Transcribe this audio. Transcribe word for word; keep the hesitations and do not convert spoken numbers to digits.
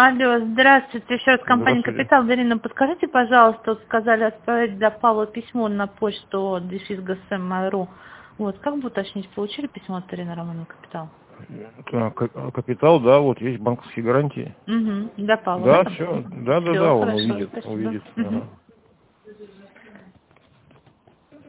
Алло, здравствуйте, еще раз компания Здравствуйте. «Капитал». Дарина, подскажите, пожалуйста, вот сказали отправить для Павла письмо на почту дефис ГСМ.ру. Вот, как бы уточнить, получили письмо от Дарины Романовны «Капитал»? Так, ка- Капитал, да, вот есть банковские гарантии. Угу, для Павла, Да, да? все, да, да, Все, да, он хорошо, увидит, спасибо. увидит. Мгм. Ага.